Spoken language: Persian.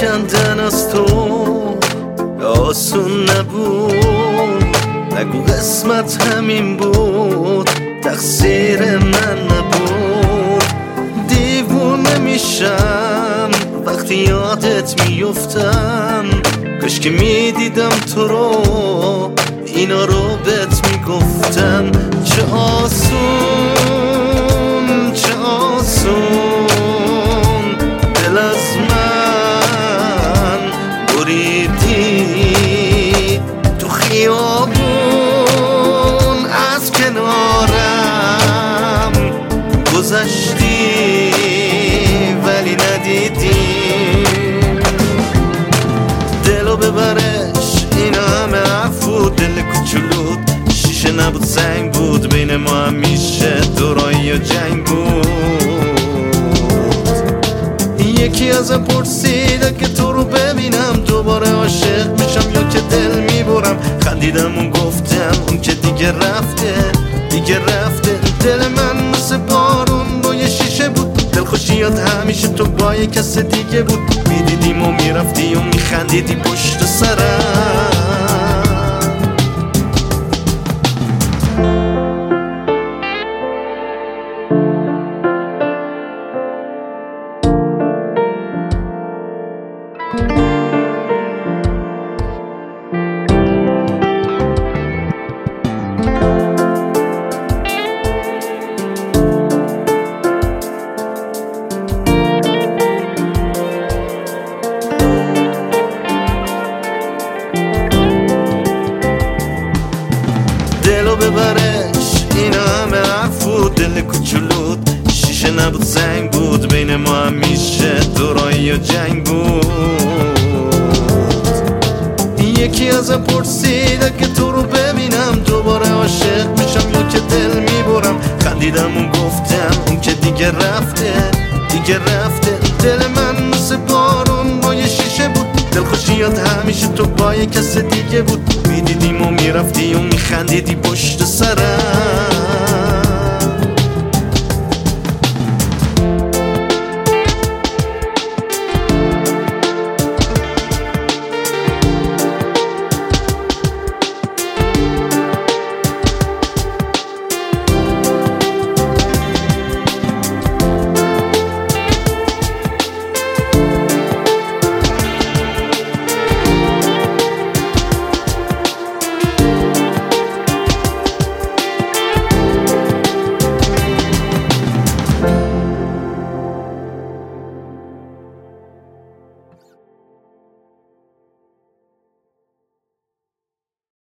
کندن از تو آسون نبود، نگو قسمت همین بود، تقصیر من نبود. دیوونه میشم وقتی یادت میفتم، کاش که میدیدم تو رو اینا رو بهت میگفتم. چه آسون چه آسون دل از من بریدی، تو خیابون از کنارم گذشتی ولی ندیدی. دلو ببرش این همه عفو، دل کوچولوت شیشه نبود سنگ بود، بین ما همیشه دورایی و جنگ بود. یکی ازم پرسید که تو رو ببینم دوباره عاشق میشم یا که دل میبرم، خندیدم و گفتم اون که دیگه رفته دیگه رفته. دل من مثل بارون با یه شیشه بود، دلخوشیات همیشه تو با یه کس دیگه بود. میدیدیم و میرفتی و میخندیدی پشت سرم. دلو ببرش این همه عفو، دل کوچولوت شیشه نبود سنگ بود، بین ما همیشه دورایی و جنگ بود. یکی ازم پرسید که تو رو ببینم دوباره عاشق میشم یا که دل میبرم، خندیدم و گفتم اون که دیگه رفته دیگه رفته. دل من مثل بارون با یه شیشه بود، دلخوشیات همیشه تو با یه کس دیگه بود. میدیدیم و میرفتی و میخندیدی پشت سرم.